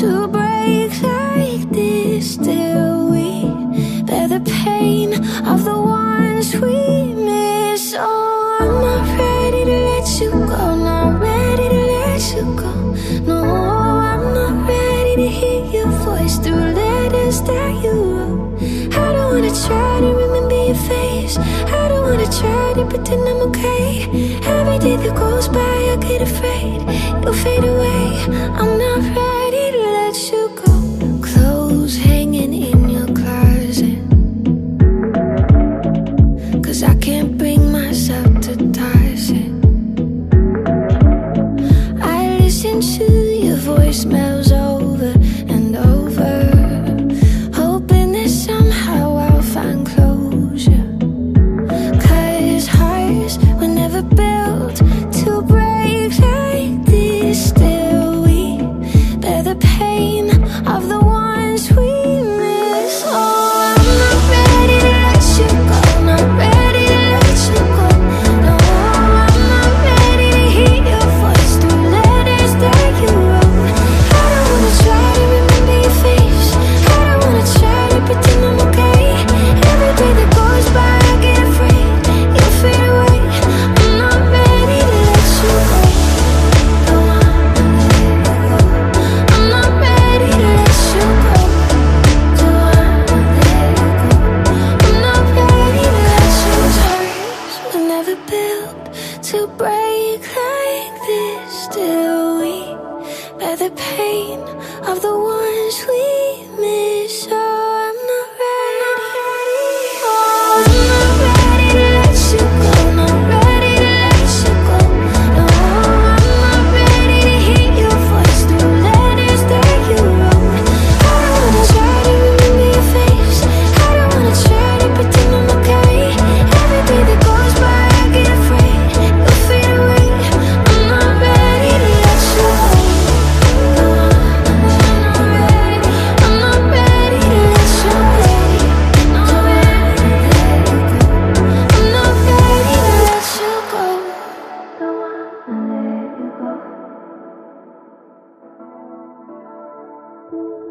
to break like this. Still we bear the pain of the ones we miss. Oh, I'm not ready to let you go, not ready to let you go. No, I'm not ready to hear your voice through letters that you wrote. I don't wanna try to remember your face, I don't wanna try to pretend I'm okay. Every day that goes by I get afraid you'll fade away. I'm not ready to let you go. Clothes hanging in your closet, 'cause I can't bring myself to toss it. I listen to your voicemails over and over, hoping that somehow I'll find closure. 'Cause hearts were never built to break like this. Still we bear the pain of the ones we miss. Oh, I'm not ready to let you go, not ready to let you go. No, I'm not ready to hear your voice through letters that you wrote. I don't wanna try to remember your face, I don't wanna try to pretend I'm okay. Every day that goes by I get afraid you'll fade away. I'm not ready to let you go. Don't wanna let you go. I'm not ready to let you go. Don't wanna let you go. I'm not ready to let you go. Hearts were never built to break like this. Still we bear the pain of the ones we miss. Oh, I'm not ready. Oh, I'm not ready to let you go, not ready to let you go. No, I'm not ready to hear your voice through letters that you wrote. I don't wanna try to remember your face, I don't wanna try to pretend I'm okay. Every day that goes by I get afraid you'll fade away. I'm not ready to let you go. No, I'm not ready to let you go. No, I'm not ready to let you go. Don't wanna let you go.